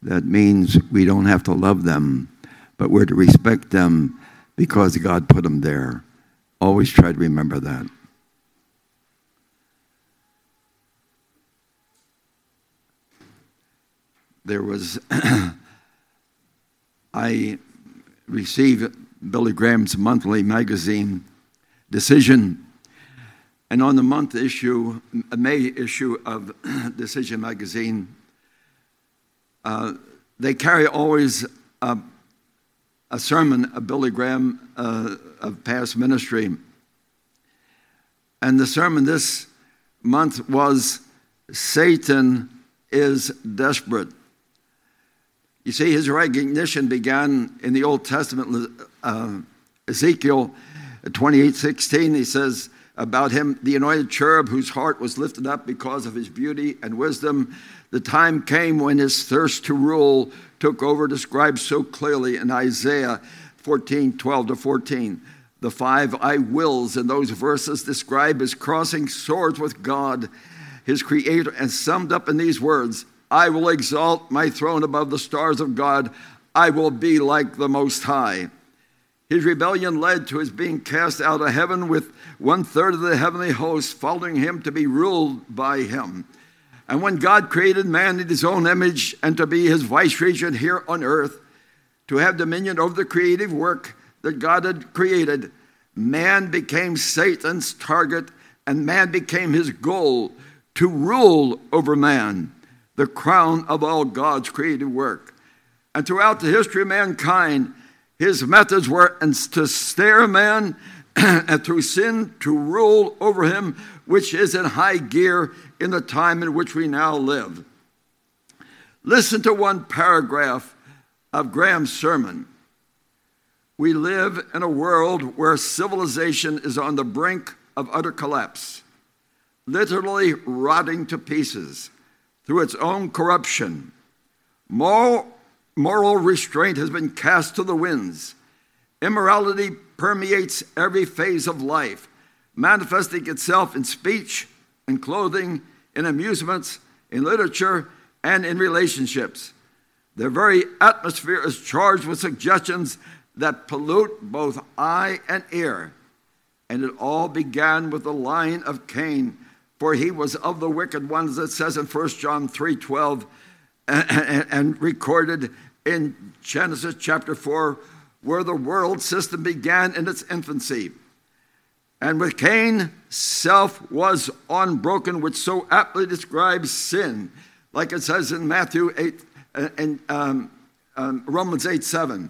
That means we don't have to love them, but we're to respect them because God put them there. Always try to remember that. There was, I received Billy Graham's monthly magazine, Decision, and on the May issue of Decision magazine, they carry always a sermon of Billy Graham of past ministry. And the sermon this month was, Satan is Desperate. You see, his recognition began in the Old Testament. Ezekiel 28:16, he says about him, the anointed cherub whose heart was lifted up because of his beauty and wisdom. The time came when his thirst to rule took over, described so clearly in Isaiah 14:12-14. The 5 I wills in those verses describe his crossing swords with God, his creator, and summed up in these words, I will exalt my throne above the stars of God. I will be like the Most High. His rebellion led to his being cast out of heaven with 1/3 of the heavenly host following him to be ruled by him. And when God created man in his own image and to be his vice-regent here on earth, to have dominion over the creative work that God had created, man became Satan's target and man became his goal to rule over man, the crown of all God's creative work. And throughout the history of mankind, his methods were to snare man and through sin to rule over him, which is in high gear in the time in which we now live. Listen to one paragraph of Graham's sermon. We live in a world where civilization is on the brink of utter collapse, literally rotting to pieces through its own corruption. Moral restraint has been cast to the winds. Immorality permeates every phase of life, manifesting itself in speech, in clothing, in amusements, in literature, and in relationships. The very atmosphere is charged with suggestions that pollute both eye and ear. And it all began with the line of Cain, for he was of the wicked ones, it says in 1 John 3:12, and recorded in Genesis chapter 4, where the world system began in its infancy. And with Cain, self was unbroken, which so aptly describes sin, like it says in Matthew 8 and Romans 8:7.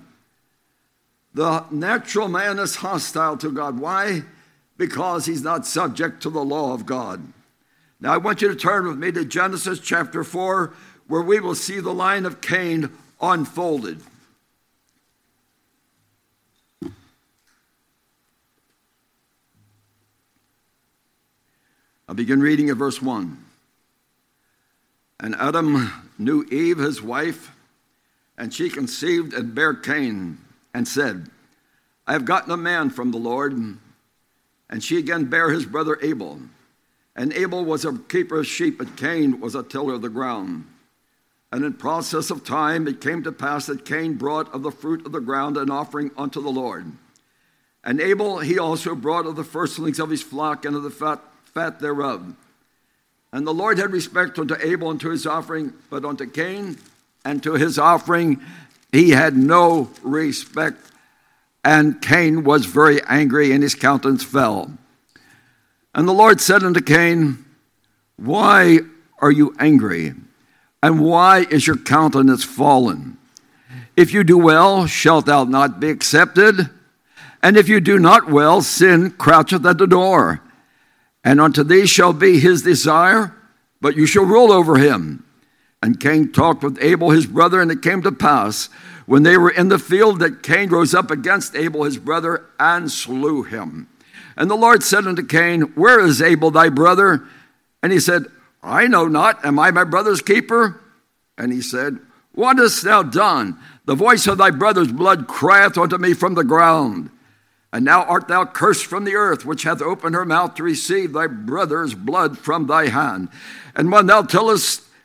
The natural man is hostile to God. Why? Because he's not subject to the law of God. Now I want you to turn with me to Genesis chapter 4, where we will see the line of Cain unfolded. I'll begin reading at verse 1. And Adam knew Eve, his wife, and she conceived and bare Cain, and said, I have gotten a man from the Lord. And she again bare his brother Abel. And Abel was a keeper of sheep, but Cain was a tiller of the ground. And in process of time it came to pass that Cain brought of the fruit of the ground an offering unto the Lord. And Abel he also brought of the firstlings of his flock and of the fat thereof. And the Lord had respect unto Abel and to his offering, but unto Cain and to his offering he had no respect. And Cain was very angry, and his countenance fell. And the Lord said unto Cain, Why are you angry? And why is your countenance fallen? If you do well, shalt thou not be accepted? And if you do not well, sin croucheth at the door. And unto thee shall be his desire, but you shall rule over him. And Cain talked with Abel his brother, and it came to pass, when they were in the field, that Cain rose up against Abel his brother, and slew him. And the Lord said unto Cain, Where is Abel thy brother? And he said, I know not. Am I my brother's keeper? And he said, What hast thou done? The voice of thy brother's blood crieth unto me from the ground. And now art thou cursed from the earth, which hath opened her mouth to receive thy brother's blood from thy hand. And when thou tillest,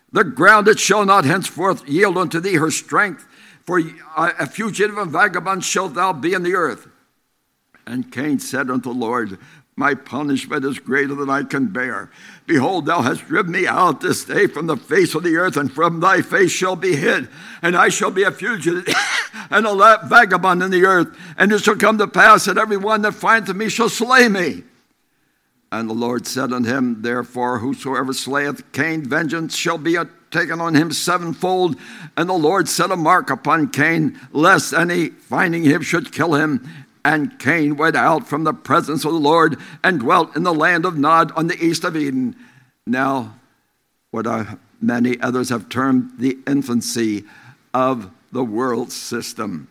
The ground it shall not henceforth yield unto thee her strength, for a fugitive and vagabond shalt thou be in the earth. And Cain said unto the Lord, my punishment is greater than I can bear. Behold, thou hast driven me out this day from the face of the earth, and from thy face shall be hid. And I shall be a fugitive and a vagabond in the earth. And it shall come to pass that every one that findeth me shall slay me. And the Lord said unto him, therefore, whosoever slayeth Cain, vengeance shall be taken on him sevenfold. And the Lord set a mark upon Cain, lest any finding him should kill him. And Cain went out from the presence of the Lord and dwelt in the land of Nod on the east of Eden. Now, what many others have termed the infancy of the world system.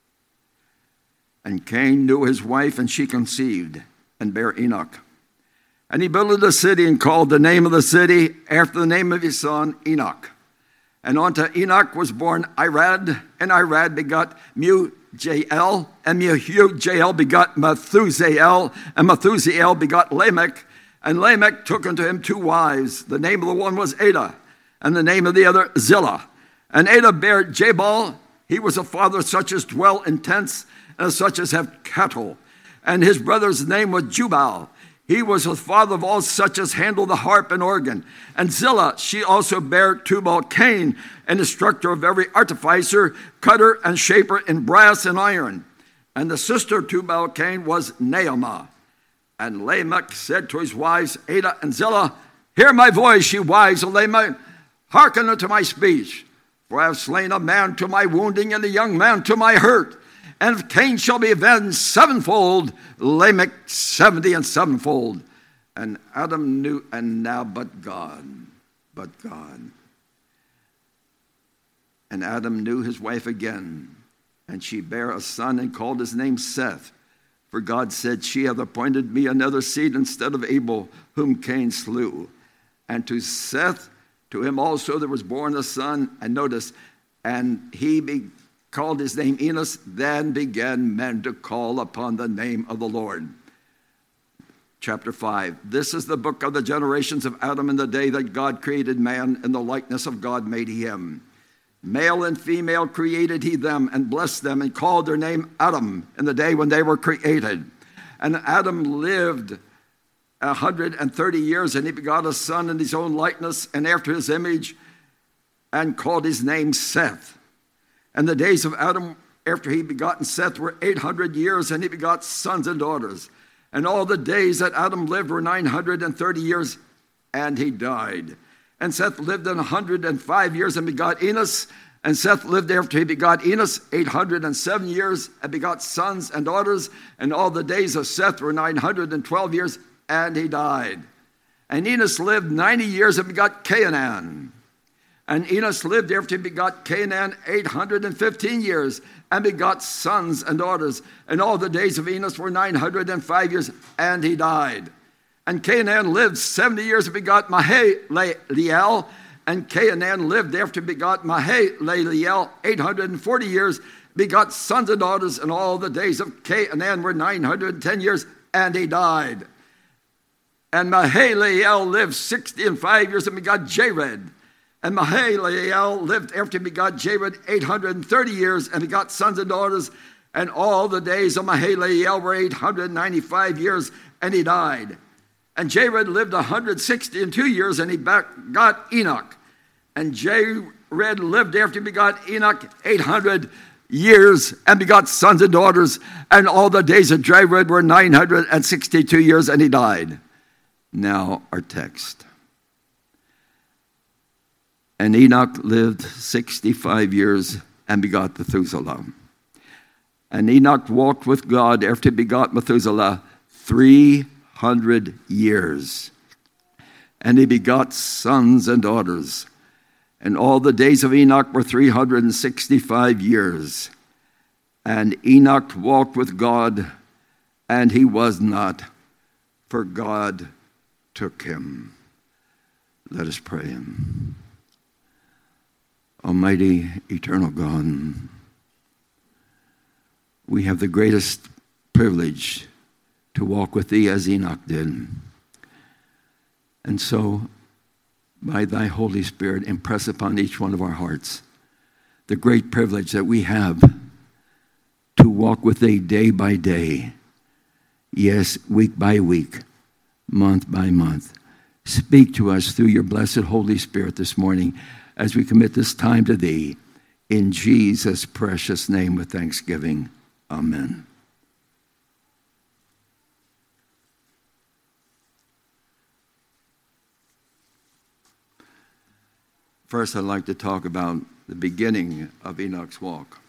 And Cain knew his wife, and she conceived and bare Enoch. And he built a city and called the name of the city after the name of his son Enoch. And unto Enoch was born Irad, and Irad begot Jael, and Jael begot Methusael, and Methusael begot Lamech. And Lamech took unto him two wives. The name of the one was Ada, and the name of the other Zillah. And Ada bare Jabal. He was a father such as dwell in tents, and such as have cattle. And his brother's name was Jubal. He was the father of all such as handle the harp and organ. And Zillah, she also bare Tubal-Cain, an instructor of every artificer, cutter, and shaper in brass and iron. And the sister of Tubal-Cain was Naamah. And Lamech said to his wives, Ada and Zillah, hear my voice, ye wives of Lamech, hearken unto my speech. For I have slain a man to my wounding, and a young man to my hurt. And if Cain shall be avenged sevenfold, Lamech 70 and sevenfold. And Adam knew, and now but God. And Adam knew his wife again, and she bare a son and called his name Seth. For God said, she hath appointed me another seed instead of Abel, whom Cain slew. And to Seth, to him also there was born a son. And notice, and he called his name Enos. Then began men to call upon the name of the Lord. Chapter 5. This is the book of the generations of Adam in the day that God created man. In the likeness of God made he him. Male and female created he them, and blessed them, and called their name Adam in the day when they were created. And Adam lived 130 years, and he begot a son in his own likeness and after his image, and called his name Seth. And the days of Adam after he begotten Seth were 800 years, and he begot sons and daughters. And all the days that Adam lived were 930 years, and he died. And Seth lived 105 years and begot Enos. And Seth lived after he begot Enos 807 years and begot sons and daughters. And all the days of Seth were 912 years, and he died. And Enos lived 90 years and begot Cainan. And Enos lived after he begot Cainan 815 years and begot sons and daughters. And all the days of Enos were 905 years, and he died. And Cainan lived 70 years and begot Mahalaleel. And Cainan lived after he begot Mahalaleel 840 years, begot sons and daughters. And all the days of Cainan were 910 years, and he died. And Mahalaleel lived 65 years and begot Jared. And Mahalaleel lived after he begot Jared 830 years and begot sons and daughters. And all the days of Mahalaleel were 895 years, and he died. And Jared lived 162 years, and he begot Enoch. And Jared lived after he begot Enoch 800 years and begot sons and daughters. And all the days of Jared were 962 years, and he died. Now our text. And Enoch lived 65 years and begot Methuselah. And Enoch walked with God after he begot Methuselah 300 years. And he begot sons and daughters. And all the days of Enoch were 365 years. And Enoch walked with God, and he was not, for God took him. Let us pray. Almighty, eternal God, we have the greatest privilege to walk with thee as Enoch did. And so by thy Holy Spirit, impress upon each one of our hearts the great privilege that we have to walk with thee day by day, yes, week by week, month by month. Speak to us through your blessed Holy Spirit this morning as we commit this time to thee. In Jesus' precious name with thanksgiving. Amen. First, I'd like to talk about the beginning of Enoch's walk.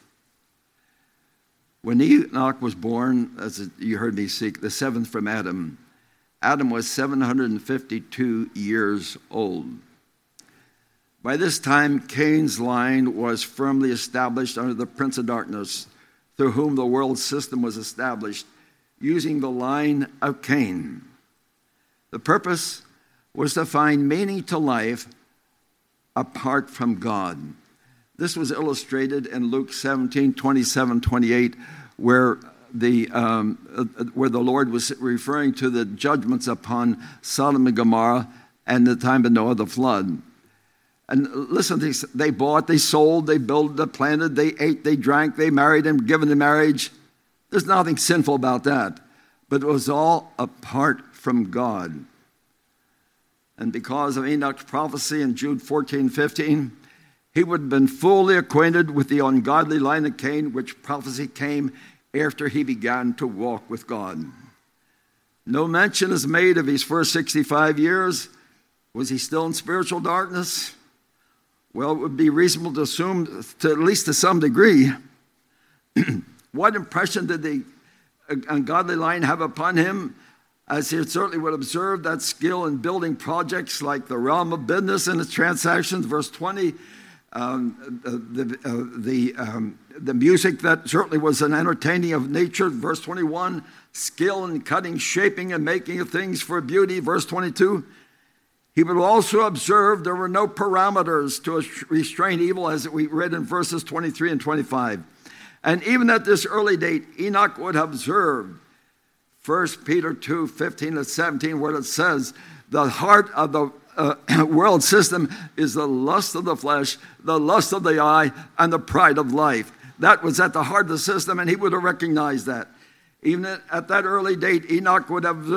When Enoch was born, as you heard me speak, the seventh from Adam, Adam was 752 years old. By this time, Cain's line was firmly established under the prince of darkness, through whom the world system was established, using the line of Cain. The purpose was to find meaning to life apart from God. This was illustrated in Luke 17, 27, 28, where the Lord was referring to the judgments upon Sodom and Gomorrah and the time of Noah, the flood. And listen, they bought, they sold, they built, they planted, they ate, they drank, they married and given in marriage. There's nothing sinful about that. But it was all apart from God. And because of Enoch's prophecy in Jude 14, 15, he would have been fully acquainted with the ungodly line of Cain, which prophecy came after he began to walk with God. No mention is made of his first 65 years. Was he still in spiritual darkness? Well, it would be reasonable to assume, at least to some degree. What impression did the ungodly line have upon him? As he certainly would observe that skill in building projects like the realm of business and its transactions. Verse 20, the music that certainly was an entertaining of nature. Verse 21, skill in cutting, shaping, and making of things for beauty. Verse 22, he would also observe there were no parameters to restrain evil, as we read in verses 23 and 25. And even at this early date, Enoch would have observed 1 Peter 2, 15 and 17, where it says, the heart of the world system is the lust of the flesh, the lust of the eye, and the pride of life. That was at the heart of the system, and he would have recognized that. Even at that early date, Enoch would have,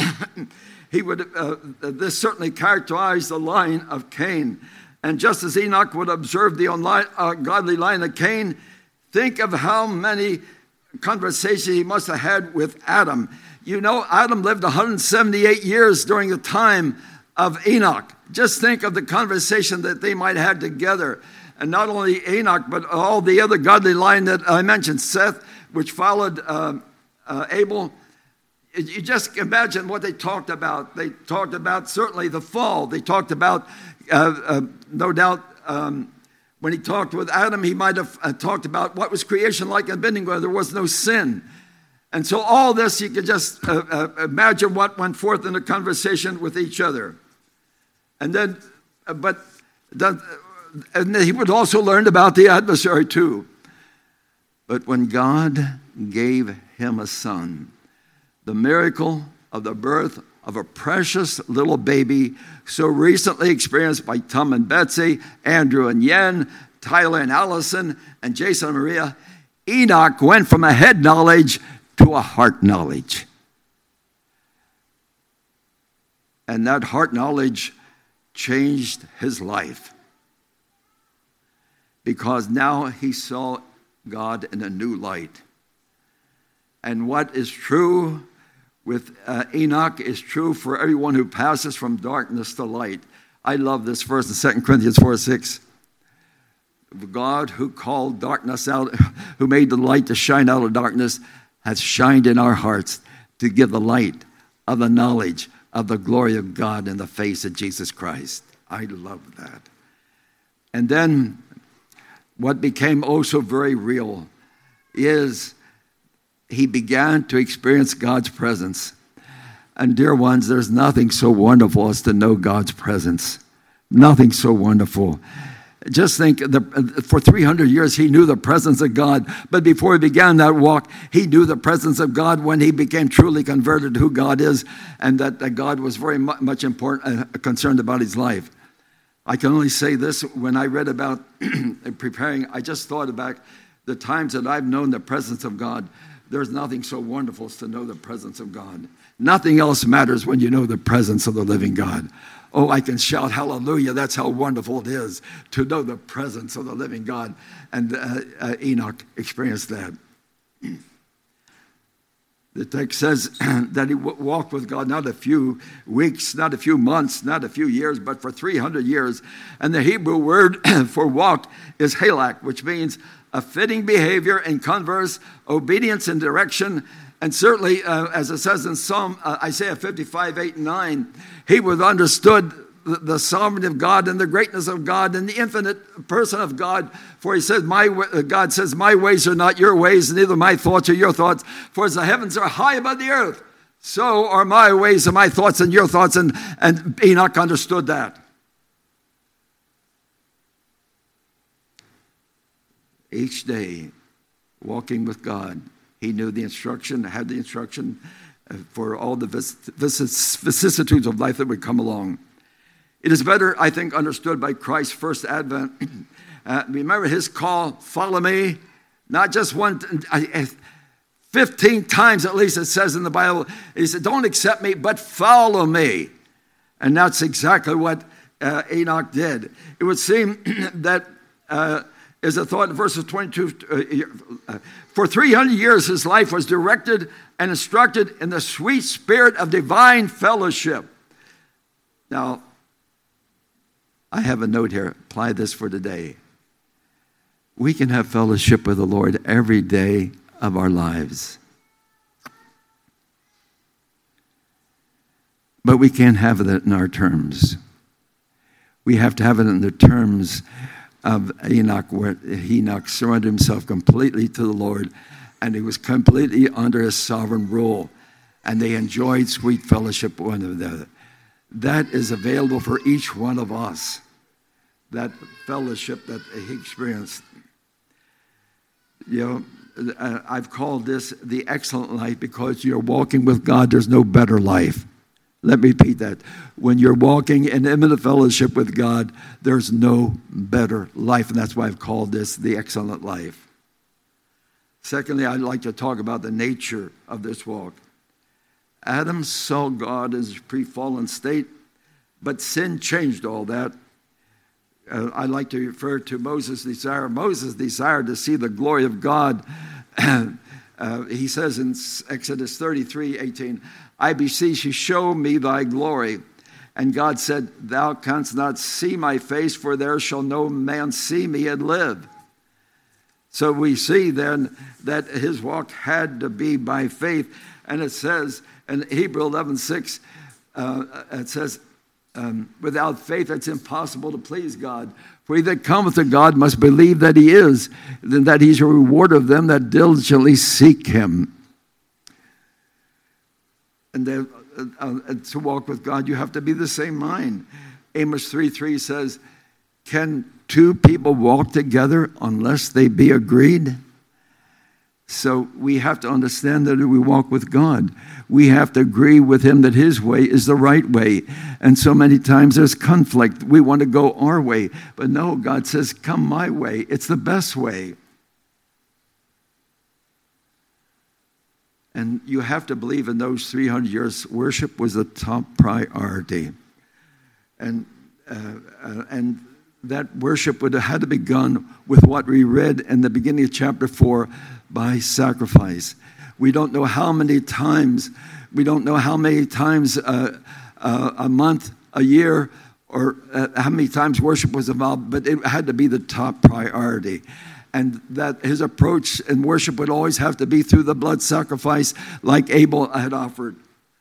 this certainly characterized the line of Cain. And just as Enoch would observe the ungodly line of Cain, think of how many conversations he must have had with Adam. You know, Adam lived 178 years during the time of Enoch. Just think of the conversation that they might have had together. And not only Enoch, but all the other godly line that I mentioned, Seth, which followed Abel. You just imagine what they talked about. They talked about certainly the fall. They talked about, no doubt, when he talked with Adam, he might have talked about what was creation like in beginning where there was no sin. And so all this, you could just imagine what went forth in the conversation with each other. And then, and he would also learn about the adversary too. But when God gave him a son, the miracle of the birth of a precious little baby so recently experienced by Tom and Betsy, Andrew and Yen, Tyler and Allison, and Jason and Maria, Enoch went from a head knowledge to a heart knowledge. And that heart knowledge changed his life. Because now he saw God in a new light. And what is true with Enoch is true for everyone who passes from darkness to light. I love this verse in 2 Corinthians 4:6. God who called darkness out, who made the light to shine out of darkness, has shined in our hearts to give the light of the knowledge of the glory of God in the face of Jesus Christ. I love that. And then what became also very real is he began to experience God's presence. And dear ones, there's nothing so wonderful as to know God's presence. Nothing so wonderful. Just think, for 300 years he knew the presence of God. But before he began that walk, he knew the presence of God when he became truly converted to who God is, and that God was very much concerned about his life. I can only say this, when I read about preparing, I just thought about the times that I've known the presence of God. There's nothing so wonderful as to know the presence of God. Nothing else matters when you know the presence of the living God. Oh, I can shout hallelujah. That's how wonderful it is to know the presence of the living God. And Enoch experienced that. The text says that he walked with God not a few weeks, not a few months, not a few years, but for 300 years. And the Hebrew word for walk is halak, which means a fitting behavior in converse, obedience and direction. And certainly, as it says in Psalm Isaiah 55, 8 and 9, he would have understood the sovereignty of God and the greatness of God and the infinite person of God. For he says, God says, my ways are not your ways, neither my thoughts are your thoughts. For as the heavens are high above the earth, so are my ways and my thoughts and your thoughts. And Enoch understood that. Each day, walking with God, he knew the instruction, had the instruction for all the vicissitudes of life that would come along. It is better, I think, understood by Christ's first advent. Remember his call, follow me. Not just 15 times at least it says in the Bible. He said, don't accept me, but follow me. And that's exactly what Enoch did. It would seem that, as a thought in verses 22, for 300 years his life was directed and instructed in the sweet spirit of divine fellowship. Now, I have a note here. Apply this for today. We can have fellowship with the Lord every day of our lives. But we can't have it in our terms. We have to have it in the terms of Enoch, where Enoch surrendered himself completely to the Lord, and he was completely under his sovereign rule, and they enjoyed sweet fellowship one another. That is available for each one of us, that fellowship that he experienced. You know, I've called this the excellent life because you're walking with God. There's no better life. Let me repeat that. When you're walking in intimate fellowship with God, there's no better life, and that's why I've called this the excellent life. Secondly, I'd like to talk about the nature of this walk. Adam saw God in his pre-fallen state, but sin changed all that. I'd like to refer to Moses' desire. Moses desired to see the glory of God. He says in Exodus 33:18, I beseech you, show me thy glory. And God said, thou canst not see my face, for there shall no man see me and live. So we see then that his walk had to be by faith. And it says in Hebrews 11:6, it says, without faith it's impossible to please God. For he that cometh to God must believe that he is, and that he's a rewarder of them that diligently seek him. And then, to walk with God, you have to be the same mind. Amos 3:3 says, can two people walk together unless they be agreed? So we have to understand that we walk with God. We have to agree with him that his way is the right way. And so many times there's conflict. We want to go our way. But no, God says, come my way. It's the best way. And you have to believe in those 300 years, worship was the top priority. And that worship would have had to be begun with what we read in the beginning of chapter 4, by sacrifice. We don't know how many times, a month, a year, or how many times worship was involved, but it had to be the top priority. And that his approach in worship would always have to be through the blood sacrifice like Abel had offered.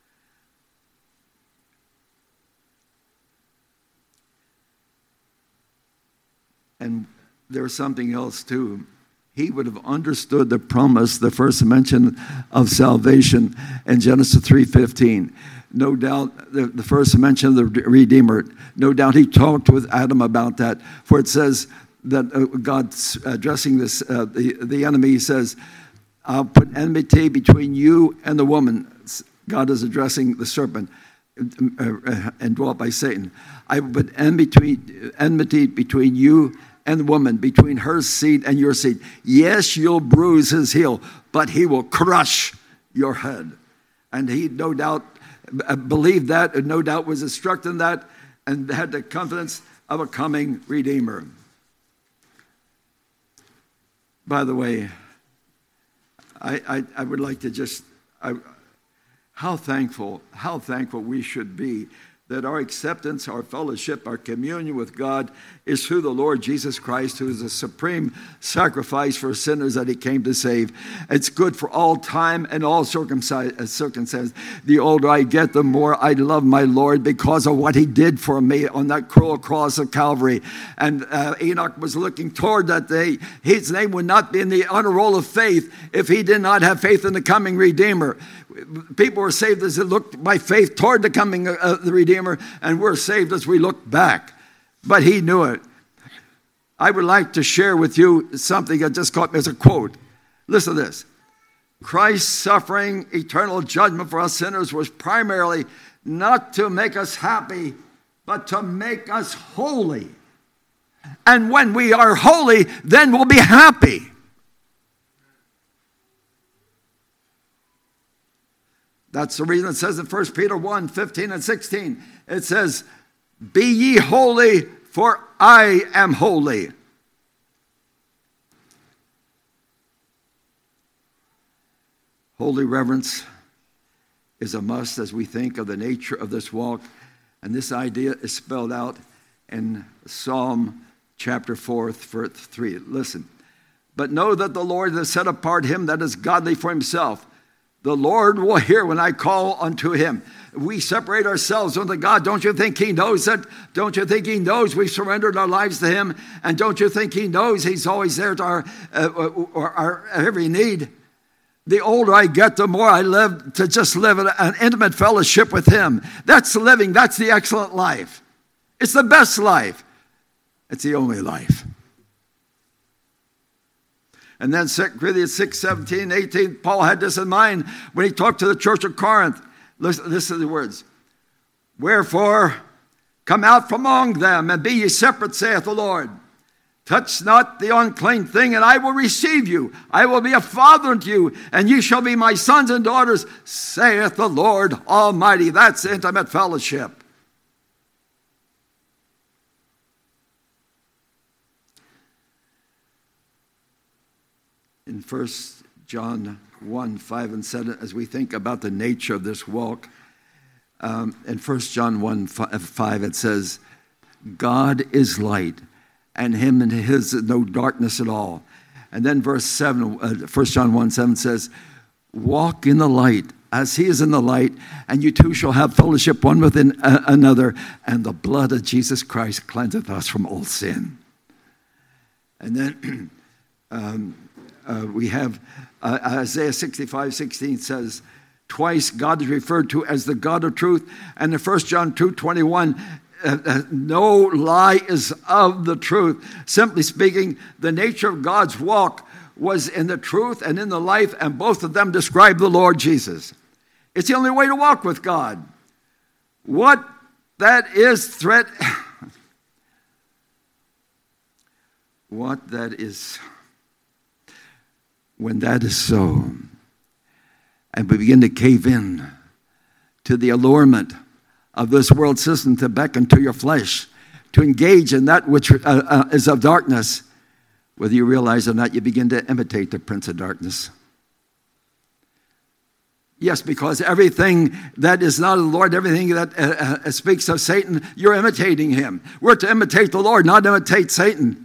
And there's something else too. He would have understood the promise, the first mention of salvation in Genesis 3:15. No doubt, the first mention of the Redeemer, no doubt he talked with Adam about that. For it says that God's addressing this, the enemy, he says, I'll put enmity between you and the woman. God is addressing the serpent. and dwelt by Satan. I will put enmity between you and the woman, between her seed and your seed. Yes, you'll bruise his heel, but he will crush your head. And he no doubt believed that, and no doubt was instructed in that, and had the confidence of a coming Redeemer. By the way, I would like to just, how thankful we should be that our acceptance, our fellowship, our communion with God is through the Lord Jesus Christ, who is the supreme sacrifice for sinners that he came to save. It's good for all time and all circumstances. The older I get, the more I love my Lord because of what he did for me on that cruel cross of Calvary. And Enoch was looking toward that day. His name would not be in the honor roll of faith if he did not have faith in the coming Redeemer. People were saved as they looked by faith toward the coming of the Redeemer, and we're saved as we look back. But he knew it. I would like to share with you something that just caught me as a quote. Listen to this. Christ's suffering eternal judgment for us sinners was primarily not to make us happy, but to make us holy. And when we are holy, then we'll be happy. That's the reason it says in 1 Peter 1, 15 and 16, it says, be ye holy, for I am holy. Holy reverence is a must as we think of the nature of this walk. And this idea is spelled out in Psalm chapter 4, verse 3. Listen. But know that the Lord has set apart him that is godly for himself. The Lord will hear when I call unto him. We separate ourselves unto God. Don't you think he knows that? Don't you think he knows we've surrendered our lives to him? And don't you think he knows he's always there to our every need? The older I get, the more I live to just live in an intimate fellowship with him. That's living. That's the excellent life. It's the best life. It's the only life. And then 2 Corinthians 6, 17, 18, Paul had this in mind when he talked to the church of Corinth. Listen to the words. Wherefore, come out from among them, and be ye separate, saith the Lord. Touch not the unclean thing, and I will receive you. I will be a father unto you, and you shall be my sons and daughters, saith the Lord Almighty. That's intimate fellowship. In 1 John 1, 5 and 7, as we think about the nature of this walk, in 1 John 1, 5, it says, God is light, and him and his no darkness at all. And then verse 7, 1 John 1, 7 says, walk in the light, as he is in the light, and you two shall have fellowship one with another, and the blood of Jesus Christ cleanseth us from all sin. And then we have Isaiah 65, 16 says, twice God is referred to as the God of truth. And in 1 John 2, 21, no lie is of the truth. Simply speaking, the nature of God's walk was in the truth and in the life, and both of them describe the Lord Jesus. It's the only way to walk with God. What that is when that is so, and we begin to cave in to the allurement of this world system to beckon to your flesh, to engage in that which is of darkness, whether you realize or not, you begin to imitate the prince of darkness. Yes, because everything that is not of the Lord, everything that speaks of Satan, you're imitating him. We're to imitate the Lord, not imitate Satan.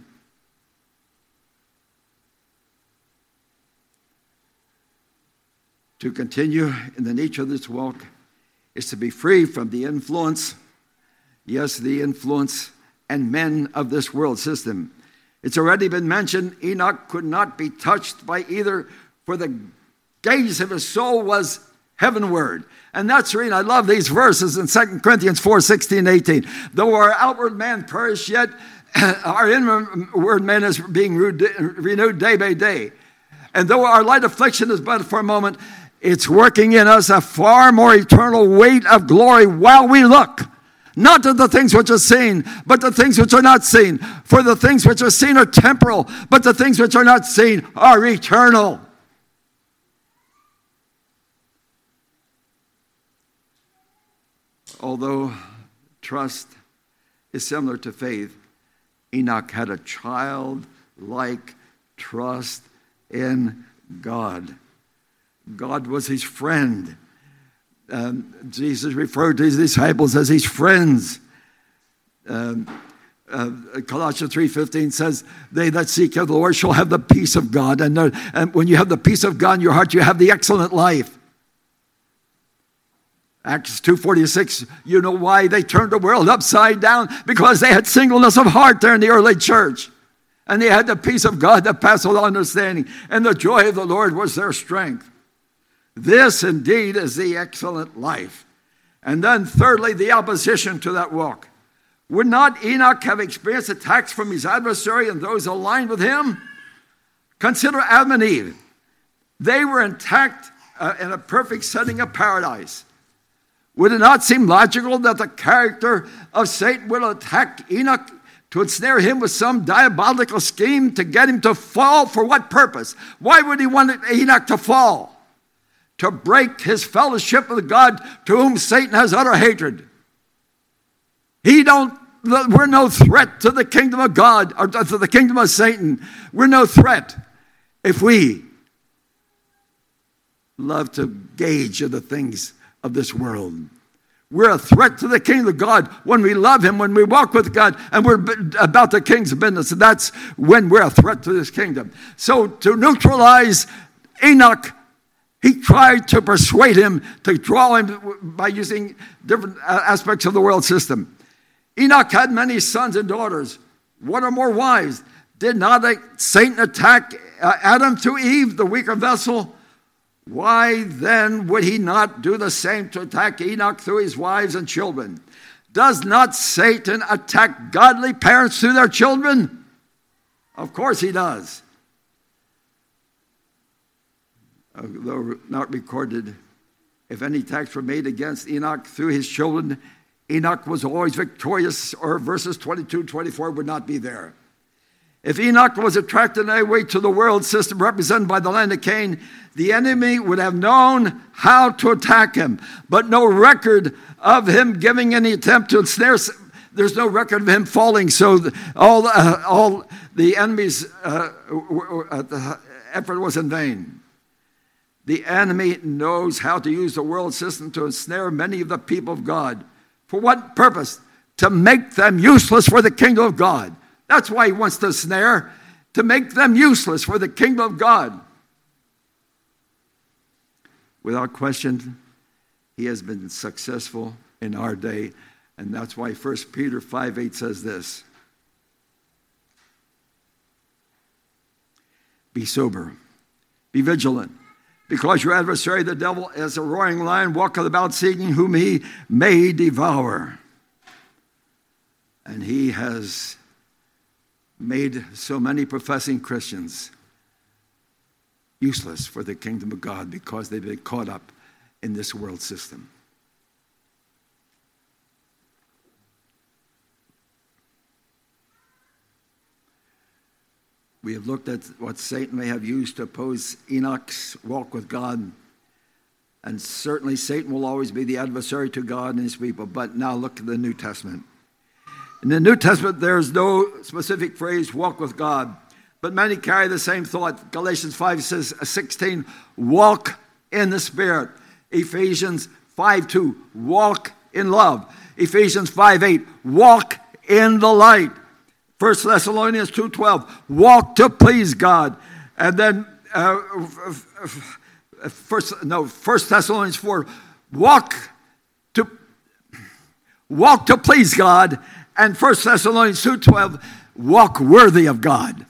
To continue in the nature of this walk is to be free from the influence, yes, the influence and men of this world system. It's already been mentioned, Enoch could not be touched by either, for the gaze of his soul was heavenward. And that's the reason I love these verses in 2 Corinthians 4, 16, 18. Though our outward man perish, yet our inward man is being renewed day by day. And though our light affliction is but for a moment, It's working in us a far more eternal weight of glory while we look. Not at the things which are seen, but the things which are not seen. For the things which are seen are temporal, but the things which are not seen are eternal. Although trust is similar to faith, Enoch had a childlike trust in God. God was his friend. Jesus referred to his disciples as his friends. Colossians 3:15 says, they that seek the Lord shall have the peace of God. And when you have the peace of God in your heart, you have the excellent life. Acts 2:46, you know why they turned the world upside down? Because they had singleness of heart there in the early church. And they had the peace of God that passed all understanding. And the joy of the Lord was their strength. This indeed is the excellent life. And then thirdly, the opposition to that walk. Would not Enoch have experienced attacks from his adversary and those aligned with him? Consider Adam and Eve. They were intact in a perfect setting of paradise. Would it not seem logical that the character of Satan would attack Enoch to ensnare him with some diabolical scheme to get him to fall? For what purpose? Why would he want Enoch to fall? To break his fellowship with God, to whom Satan has utter hatred. We're no threat to the kingdom of God, or to the kingdom of Satan. We're no threat if we love to gauge the things of this world. We're a threat to the kingdom of God when we love him, when we walk with God, and we're about the king's business. And that's when we're a threat to this kingdom. So to neutralize Enoch, he tried to persuade him to draw him by using different aspects of the world system. Enoch had many sons and daughters, one or more wives. Did not Satan attack Adam through Eve, the weaker vessel? Why then would he not do the same to attack Enoch through his wives and children? Does not Satan attack godly parents through their children? Of course he does. Though not recorded, if any attacks were made against Enoch through his children, Enoch was always victorious, or verses 22, 24 would not be there. If Enoch was attracted in any way to the world system represented by the land of Cain, the enemy would have known how to attack him, but no record of him giving any attempt to ensnare. There's no record of him falling, so all the enemy's effort was in vain. The enemy knows how to use the world system to ensnare many of the people of God. For what purpose? To make them useless for the kingdom of God. That's why he wants to snare, to make them useless for the kingdom of God. Without question, he has been successful in our day, and that's why 1 Peter 5:8 says this. Be sober, be vigilant, because your adversary, the devil, as a roaring lion, walketh about seeking whom he may devour. And he has made so many professing Christians useless for the kingdom of God because they've been caught up in this world system. We have looked at what Satan may have used to oppose Enoch's walk with God. And certainly Satan will always be the adversary to God and his people. But now look at the New Testament. In the New Testament, there's no specific phrase, walk with God. But many carry the same thought. Galatians 5:16, walk in the Spirit. Ephesians 5:2, walk in love. Ephesians 5:8, walk in the light. 1 Thessalonians 2:12, walk to please God. And then 1 Thessalonians 4, walk to please God. And 1 Thessalonians 2:12, walk worthy of God.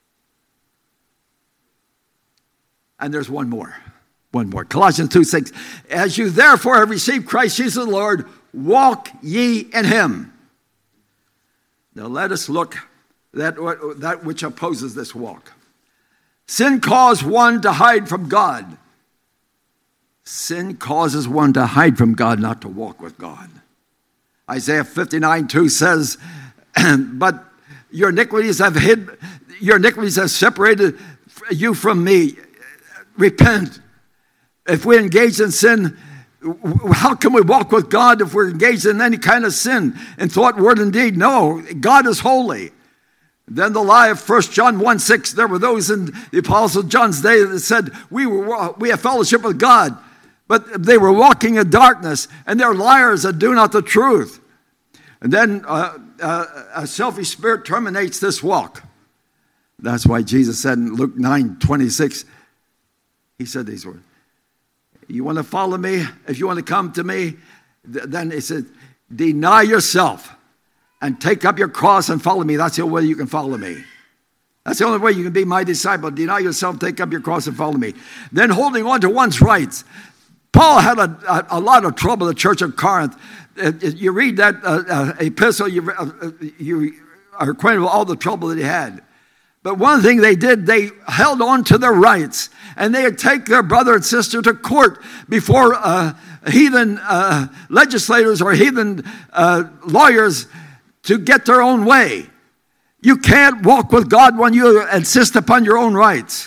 And there's one more. Colossians 2:6, as you therefore have received Christ Jesus the Lord, walk ye in him. Now let us look at that which opposes this walk. Sin caused one to hide from God. sin causes one to hide from God, not to walk with God. Isaiah 59:2 says, but your iniquities have separated you from me. Repent. If we engage in sin, how can we walk with God if we're engaged in any kind of sin in thought, word, and deed? No, God is holy. Then the lie of 1 John 1:6, there were those in the Apostle John's day that said, we have fellowship with God. But they were walking in darkness, and they're liars that do not the truth. And then a selfish spirit terminates this walk. That's why Jesus said in Luke 9:26, he said these words. You want to follow me? If you want to come to me, then he said, deny yourself and take up your cross and follow me. That's the only way you can follow me. That's the only way you can be my disciple. Deny yourself, take up your cross and follow me. Then holding on to one's rights. Paul had a lot of trouble in the church of Corinth. You read that epistle, you are acquainted with all the trouble that he had. But one thing they did, they held on to their rights. And they would take their brother and sister to court before heathen legislators or heathen lawyers to get their own way. You can't walk with God when you insist upon your own rights.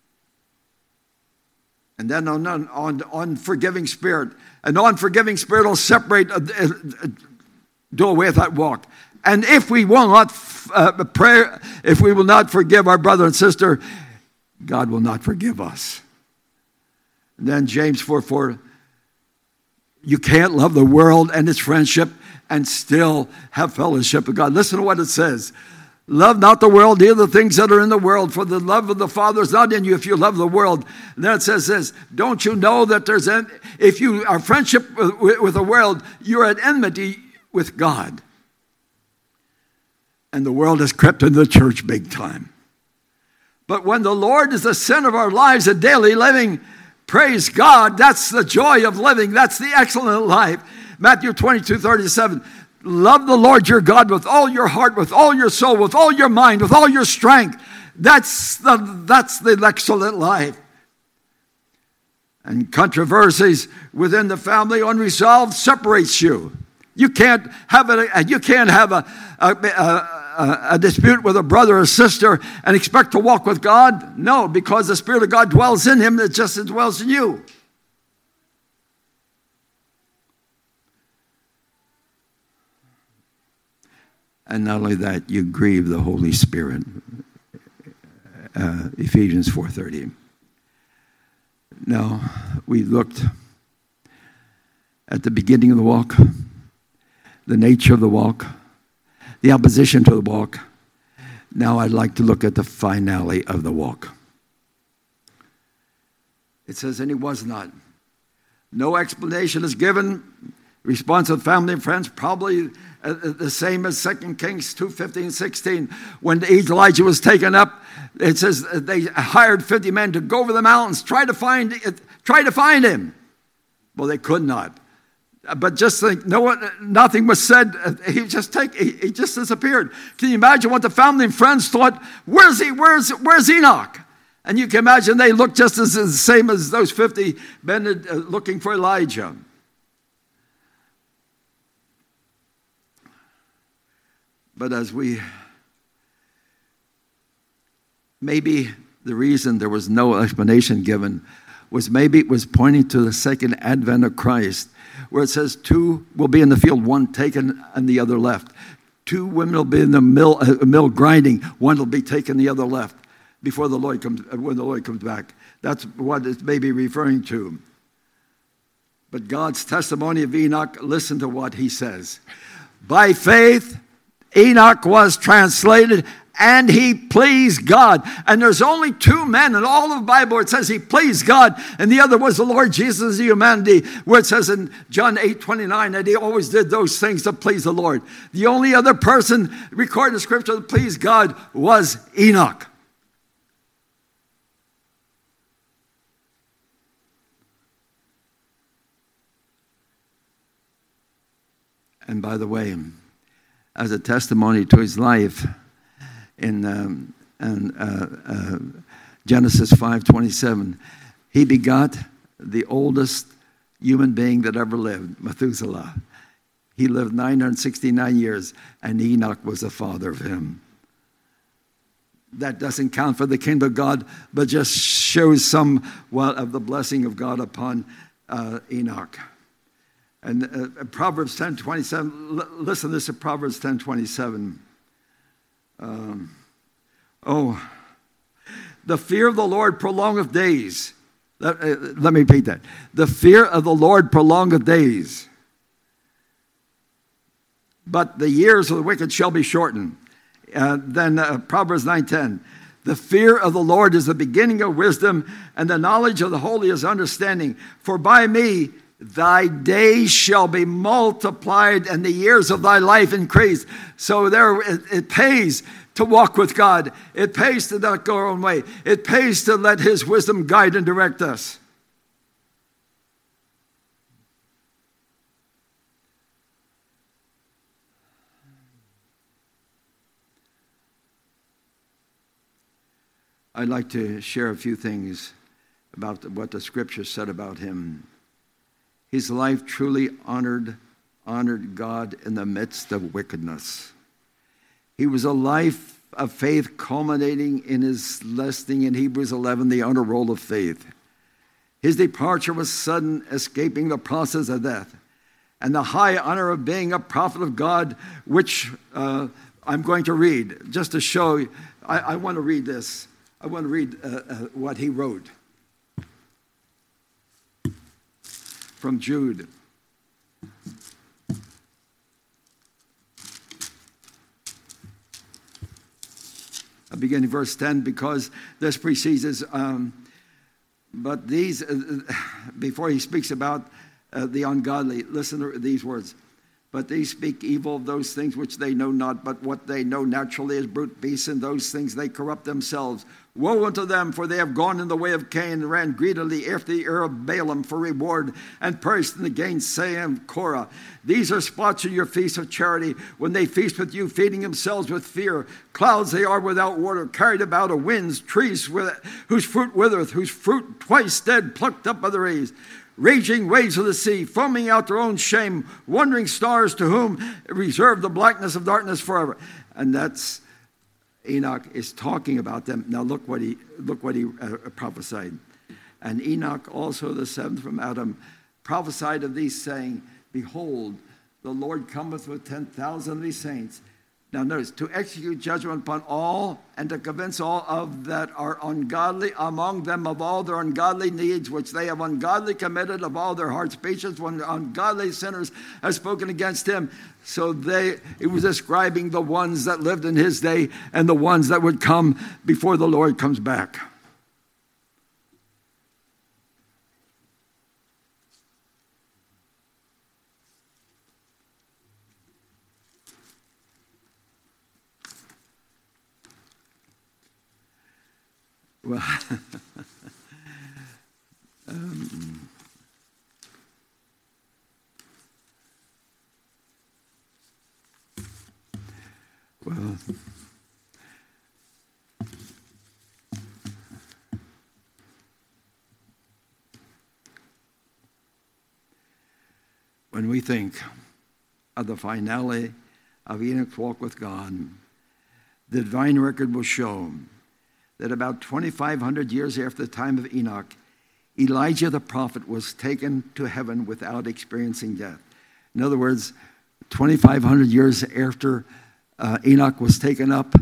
And then an unforgiving spirit. An unforgiving spirit will separate, do away with that walk. And if we will not pray, if we will not forgive our brother and sister, God will not forgive us. And then James 4:4, you can't love the world and its friendship and still have fellowship with God. Listen to what it says. Love not the world, neither the things that are in the world, for the love of the Father is not in you if you love the world. And then it says this, don't you know that if you are friendship with the world, you're at enmity with God. And the world has crept into the church big time. But when the Lord is the center of our lives and daily living, praise God, that's the joy of living. That's the excellent life. Matthew 22:37. Love the Lord your God with all your heart, with all your soul, with all your mind, with all your strength. That's the excellent life. And controversies within the family unresolved separates you. You can't have a dispute with a brother or sister and expect to walk with God. No, because the Spirit of God dwells in him, it just dwells in you. And not only that, you grieve the Holy Spirit. Ephesians 4:30. Now, we looked at the beginning of the walk, the nature of the walk, the opposition to the walk. Now I'd like to look at the finale of the walk. It says, and he was not. No explanation is given. Response of family and friends, probably the same as 2 Kings 2:15-16. When Elijah was taken up, it says they hired 50 men to go over the mountains, try to find him. Well, they could not. But just think, nothing was said. He just disappeared. Can you imagine what the family and friends thought? Where's he? Where's Enoch? And you can imagine they looked just as the same as those 50 men looking for Elijah. But maybe the reason there was no explanation given was maybe it was pointing to the second advent of Christ, where it says 2 will be in the field, 1 taken and the other left. 2 women will be in the mill grinding, 1 will be taken, the other left, before the Lord comes, when the Lord comes back. That's what it may be referring to. But God's testimony of Enoch, listen to what he says. By faith, Enoch was translated and he pleased God. And there's only 2 men in all of the Bible where it says he pleased God, and the other was the Lord Jesus, the humanity, where it says in John 8:29 that he always did those things to please the Lord. The only other person recorded in Scripture that pleased God was Enoch. And by the way, as a testimony to his life, in Genesis 5:27, he begot the oldest human being that ever lived, Methuselah. He lived 969 years, and Enoch was the father of him. That doesn't count for the kingdom of God, but just shows some of the blessing of God upon Enoch. And Proverbs 10:27, listen to this at Proverbs 10:27. The fear of the Lord prolongeth days. Let me repeat that. The fear of the Lord prolongeth days, but the years of the wicked shall be shortened. Then Proverbs 9:10. The fear of the Lord is the beginning of wisdom, and the knowledge of the holy is understanding. For by me thy days shall be multiplied, and the years of thy life increase. So it pays to walk with God. It pays to not go our own way. It pays to let his wisdom guide and direct us. I'd like to share a few things about what the scripture said about him. His life truly honored God in the midst of wickedness. He was a life of faith culminating in his listing in Hebrews 11, the honor roll of faith. His departure was sudden, escaping the process of death, and the high honor of being a prophet of God, which I'm going to read just to show you. I want to read this. I want to read what he wrote from Jude. I begin in verse 10 because this precedes but these, before he speaks about the ungodly, listen to these words. But they speak evil of those things which they know not, but what they know naturally is brute beasts, and those things they corrupt themselves. Woe unto them, for they have gone in the way of Cain, and ran greedily after the heir of Balaam for reward, and perished in the gainsaying of Korah. These are spots in your feast of charity, when they feast with you, feeding themselves with fear. Clouds they are without water, carried about of winds, trees whose fruit withereth, whose fruit twice dead, plucked up by the rays. Raging waves of the sea, foaming out their own shame, wandering stars to whom reserve the blackness of darkness forever. And that's Enoch is talking about them. Now look what he prophesied. And Enoch also, the seventh from Adam, prophesied of these, saying, Behold, the Lord cometh with 10,000 of these saints. Now notice, to execute judgment upon all, and to convince all of that are ungodly among them of all their ungodly needs, which they have ungodly committed, of all their heart's speeches, when ungodly sinners have spoken against him. So it was describing the ones that lived in his day and the ones that would come before the Lord comes back. Well, when we think of the finality of Enoch's walk with God, the divine record will show that about 2,500 years after the time of Enoch, Elijah the prophet was taken to heaven without experiencing death. In other words, 2,500 years after Enoch was taken up,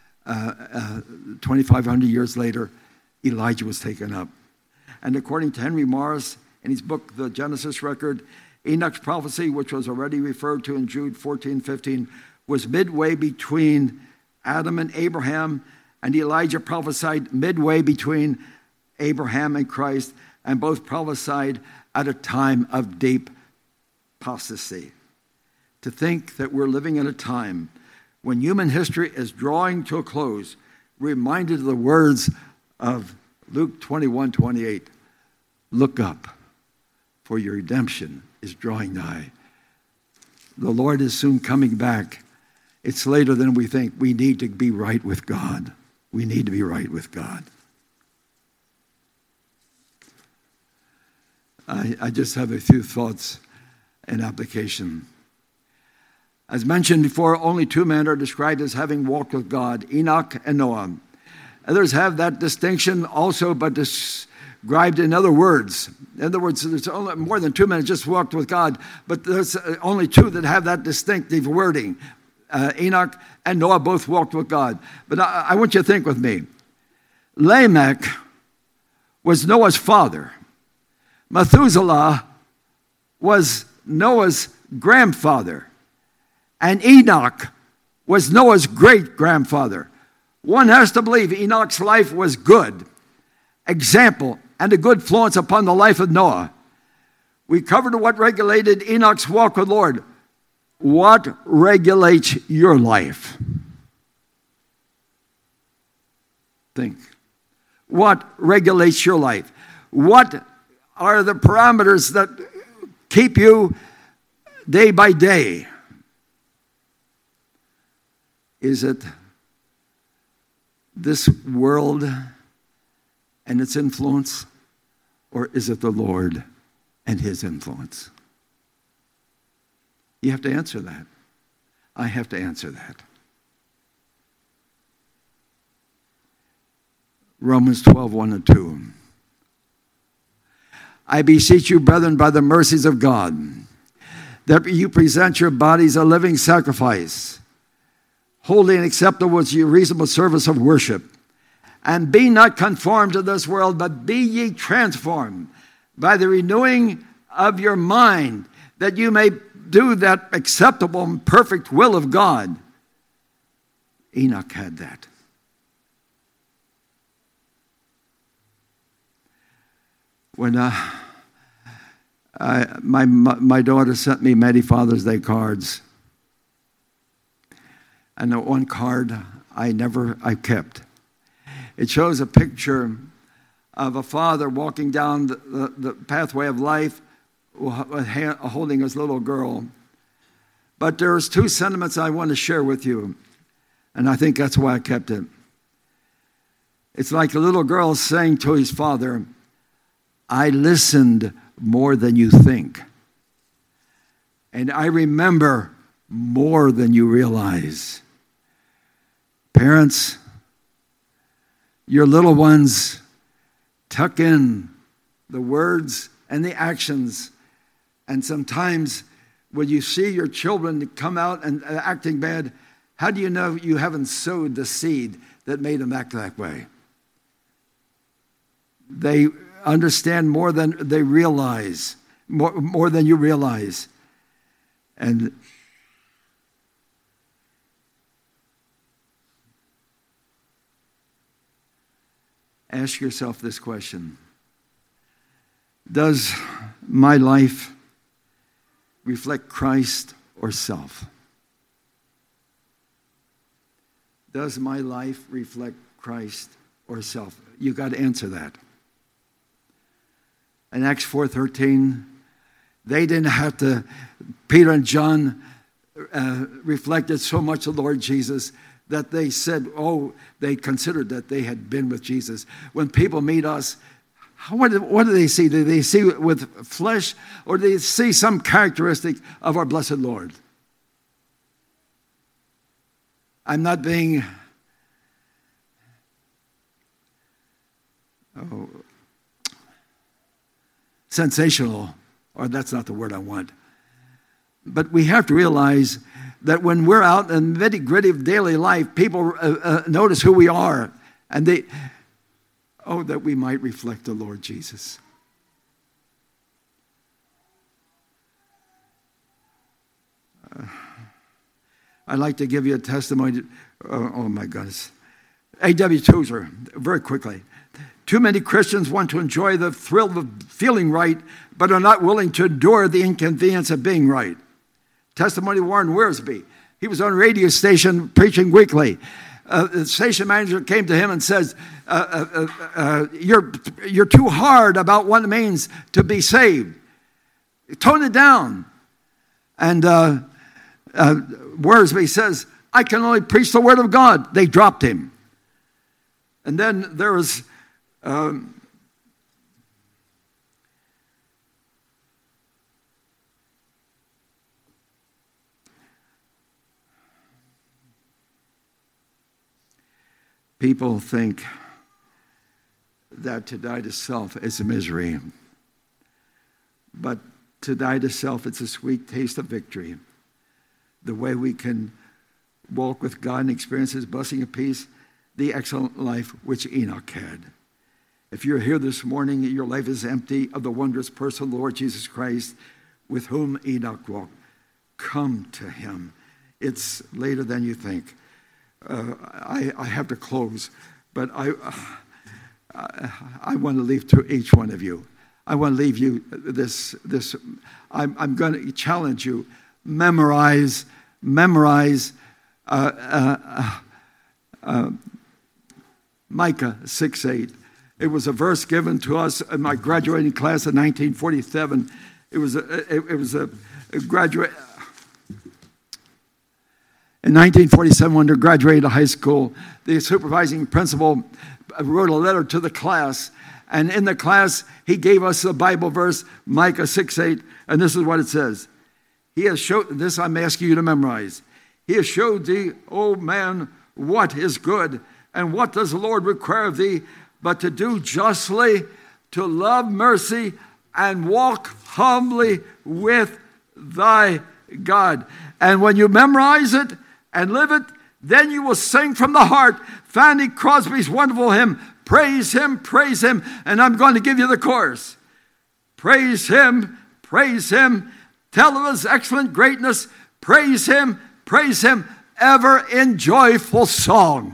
2,500 years later, Elijah was taken up. And according to Henry Morris, in his book, The Genesis Record, Enoch's prophecy, which was already referred to in Jude 14:15, was midway between Adam and Abraham, and Elijah prophesied midway between Abraham and Christ, and both prophesied at a time of deep apostasy. To think that we're living in a time when human history is drawing to a close, reminded of the words of Luke 21:28. Look up, for your redemption is drawing nigh. The Lord is soon coming back. It's later than we think. We need to be right with God. We need to be right with God. I just have a few thoughts and application. As mentioned before, only two men are described as having walked with God, Enoch and Noah. Others have that distinction also, but described in other words. In other words, there's only more than two men just walked with God, but there's only two that have that distinctive wording. Enoch and Noah both walked with God. But I want you to think with me. Lamech was Noah's father. Methuselah was Noah's grandfather. And Enoch was Noah's great-grandfather. One has to believe Enoch's life was good, example, and a good influence upon the life of Noah. We covered what regulated Enoch's walk with the Lord. What regulates your life? Think. What regulates your life? What are the parameters that keep you day by day? Is it this world and its influence, or is it the Lord and his influence? You have to answer that. I have to answer that. Romans 12, 1 and 2. I beseech you, brethren, by the mercies of God, that you present your bodies a living sacrifice, holy and acceptable is your reasonable service of worship. And be not conformed to this world, but be ye transformed by the renewing of your mind, that you may do that acceptable and perfect will of God. Enoch had that. When my daughter sent me many Father's Day cards, and the one card I kept. It shows a picture of a father walking down the pathway of life, holding his little girl. But there's two sentiments I want to share with you, and I think that's why I kept it. It's like a little girl saying to his father, I listened more than you think. And I remember more than you realize. Parents, your little ones, tuck in the words and the actions. And sometimes when you see your children come out and acting bad, how do you know you haven't sowed the seed that made them act that way? They understand more than they realize, more than you realize. And ask yourself this question. Does my life reflect Christ or self? Does my life reflect Christ or self? You've got to answer that. In Acts 4:13, they didn't have to, Peter and John reflected so much of the Lord Jesus that they said, they considered that they had been with Jesus. When people meet us, what do they see? Do they see it with flesh, or do they see some characteristic of our blessed Lord? I'm not being sensational, or that's not the word I want. But we have to realize that when we're out in the nitty-gritty of daily life, people notice who we are, and that we might reflect the Lord Jesus. I'd like to give you a testimony. Oh my goodness. A.W. Tozer, very quickly. Too many Christians want to enjoy the thrill of feeling right, but are not willing to endure the inconvenience of being right. Testimony of Warren Wiersbe. He was on a radio station preaching weekly. The station manager came to him and says, you're too hard about what it means to be saved. Tone it down. And Wiersbe says, I can only preach the word of God. They dropped him. And then there was People think that to die to self is a misery. But to die to self, it's a sweet taste of victory. The way we can walk with God and experience His blessing of peace, the excellent life which Enoch had. If you're here this morning, your life is empty of the wondrous person of the Lord Jesus Christ, with whom Enoch walked. Come to Him. It's later than you think. I have to close, but I want to leave to each one of you. I want to leave you this. I'm going to challenge you. Memorize. Micah 6:8. It was a verse given to us in my graduating class in 1947. It was a graduate. In 1947, when they graduated high school, the supervising principal wrote a letter to the class. And in the class, he gave us the Bible verse, Micah 6:8. And this is what it says. He has showed, this I'm asking you to memorize. He has showed thee, O man, what is good, and what does the Lord require of thee, but to do justly, to love mercy, and walk humbly with thy God. And when you memorize it and live it, then you will sing from the heart Fanny Crosby's wonderful hymn, Praise Him, Praise Him. And I'm going to give you the chorus. Praise Him, tell of His excellent greatness, praise Him, ever in joyful song.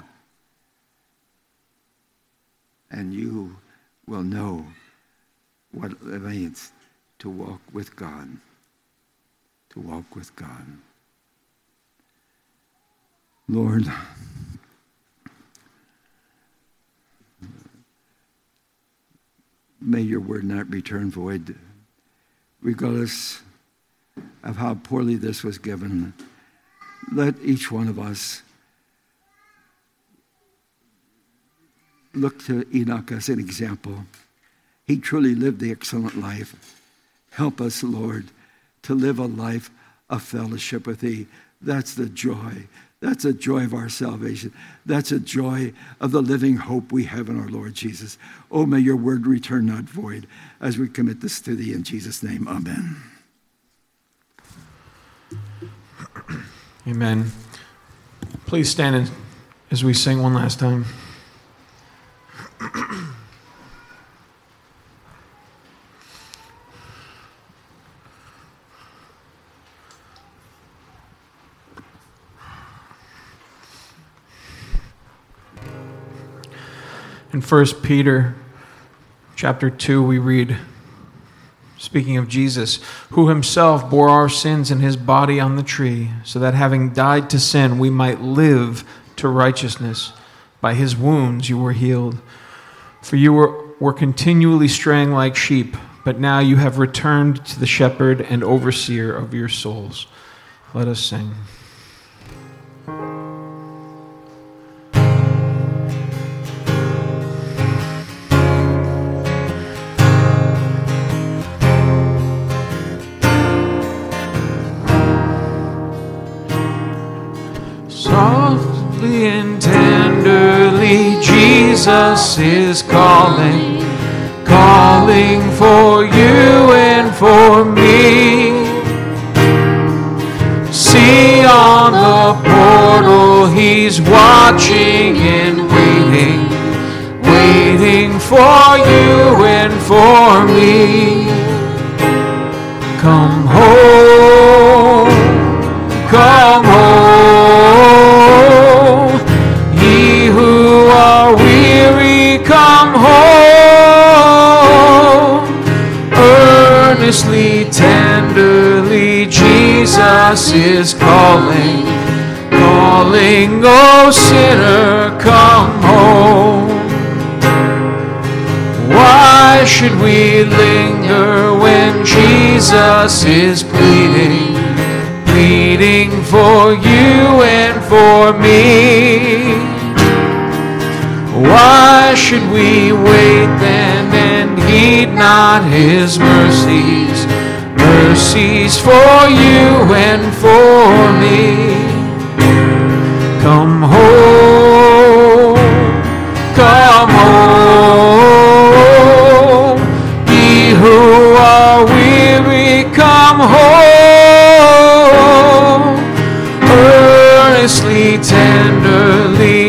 And you will know what it means to walk with God. To walk with God. Lord, may your word not return void, regardless of how poorly this was given. Let each one of us look to Enoch as an example. He truly lived the excellent life. Help us, Lord, to live a life of fellowship with Thee. That's the joy. That's the joy of our salvation. That's a joy of the living hope we have in our Lord Jesus. Oh, may your word return not void as we commit this to Thee in Jesus' name. Amen. Amen. Please stand as we sing one last time. In 1 Peter chapter 2, we read, speaking of Jesus, who himself bore our sins in his body on the tree, so that having died to sin, we might live to righteousness. By his wounds you were healed. For you were continually straying like sheep, but now you have returned to the shepherd and overseer of your souls. Let us sing. Softly and tenderly, Jesus is calling, calling for you and for me. See on the portal, he's watching and waiting, waiting for you and for me. Come home, come home. Ye who are weary, come home. Earnestly, tenderly, Jesus is calling, calling, oh sinner, come home. Why should we linger when Jesus is pleading, pleading for you and for me? Why should we wait then and heed not his mercies, mercies for you and for me? Come home, tenderly